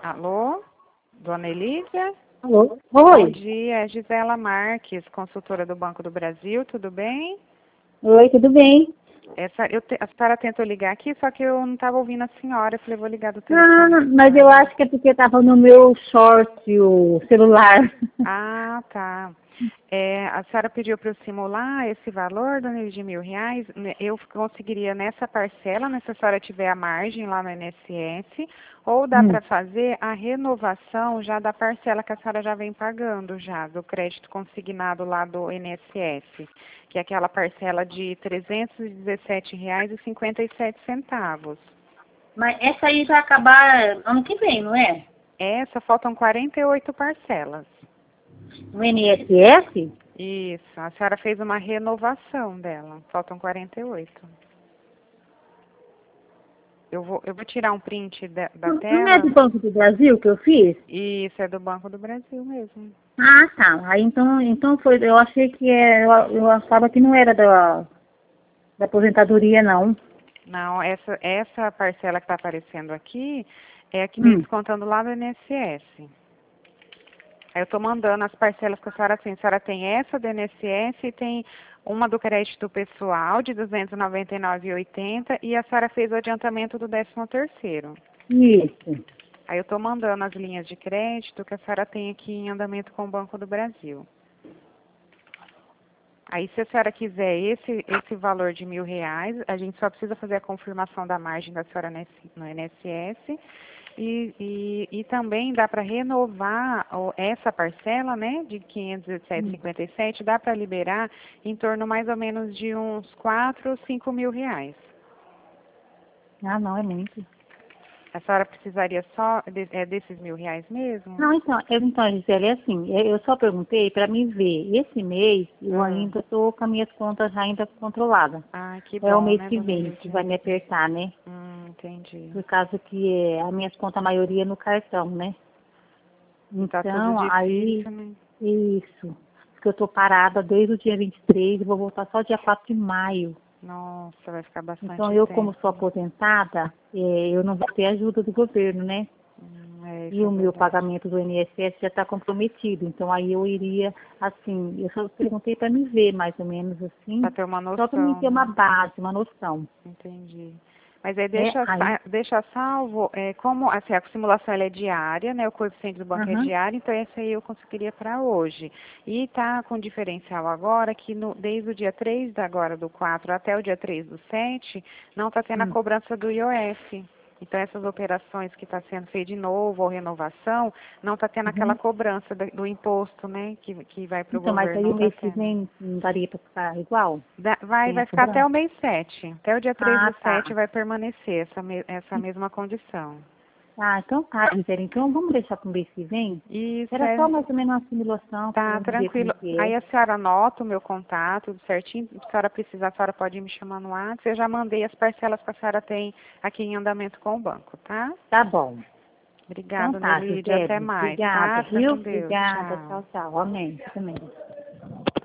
Alô? Dona Elídia? Alô? Bom Oi. dia, é Gisela Marques, consultora do Banco do Brasil, tudo bem? Oi, tudo bem? A senhora tentou ligar aqui, só que eu não estava ouvindo a senhora, eu falei, vou ligar do Ah, telefone da mas eu senhora. acho que é porque estava no meu short o celular. Ah, tá. A senhora pediu para eu simular esse valor, dona Elídia, de R$ 1.000, né? Eu conseguiria nessa parcela, né, se a senhora tiver a margem lá no INSS, ou dá Hum. para fazer a renovação já da parcela que a senhora já vem pagando já, do crédito consignado lá do INSS, que é aquela parcela de R$ 317,57. Mas essa aí vai acabar ano que vem, não é? Essa faltam 48 parcelas. No INSS? Isso, a senhora fez uma renovação dela, faltam 48. Eu vou tirar um print da Não é tela. do Banco do Brasil que eu fiz? Isso, é do Banco do Brasil mesmo. Ah, tá. Aí então foi. Eu achei que eu achava que não era da aposentadoria, não. Não, essa parcela que está aparecendo aqui é a que vem Hum. descontando lá do INSS. Aí eu estou mandando as parcelas que a senhora tem. A senhora tem essa do INSS e tem uma do crédito pessoal de R$ 299,80 e a senhora fez o adiantamento do 13º. Isso. Aí eu estou mandando as linhas de crédito que a senhora tem aqui em andamento com o Banco do Brasil. Aí, se a senhora quiser esse valor de R$ 1.000, a gente só precisa fazer a confirmação da margem da senhora no INSS e também dá para renovar essa parcela, né, de R$ Hum. 517,57, dá para liberar em torno mais ou menos de uns 4, 5 mil reais. Ah, não, é muito. A senhora precisaria só desses R$ 1.000 mesmo? Não, então, Gisele, é assim, eu só perguntei para me ver. Esse mês eu Ah, ainda estou com as minhas contas ainda controladas. que É o bom, mês né, que dona vem que Lídia? vai me apertar, né? Entendi. Por causa que as minhas contas, a maioria é no cartão, né? E tá tudo Então, aí, difícil, né? isso. Porque eu estou parada desde o dia 23 e vou voltar só dia 4 de maio. Nossa, vai ficar Então, bastante eu, como sou tempo. aposentada, eu não vou ter ajuda do governo, né? Isso E é o meu verdade. pagamento do INSS já está comprometido. Então aí eu iria, assim, eu só perguntei para me ver mais ou menos assim, Pra ter uma só para me noção, ter uma né? base, uma noção. Entendi. Mas aí Né? Aí, deixa salvo, como assim, a simulação ela é diária, né? O coeficiente do banco é aham, diário, então essa aí eu conseguiria para hoje. E tá com diferencial agora que desde o dia 3 agora do 4 até o dia 3 do 7 não está tendo a hum, cobrança do IOF. Então essas operações que está sendo feita de novo ou renovação, não está tendo aquela uhum. cobrança do imposto, né? Que vai para o Então, mas governo, aí não o está mês que tendo. vem não daria para ficar igual? Vai, Sem a vai ficar até cobrança? o mês 7. Até o dia 3 Ah, do tá. 7 vai permanecer essa mesma condição. Ah, então tá, Gisele. Então vamos deixar para o mês que vem? Isso Era só mais ou menos uma simulação para tá eu ver como tranquilo. que é. Aí a senhora anota o meu contato tudo certinho. Se a senhora precisar, a senhora pode me chamar no WhatsApp. Eu já mandei as parcelas que a senhora tem aqui em andamento com o banco, tá? Tá bom. Então Obrigada, tá, Nelídia. Até Gisele. mais, Obrigada, tá? Fica viu? com Deus. Obrigada. Tchau. Tchau, tchau. Amém. Você também.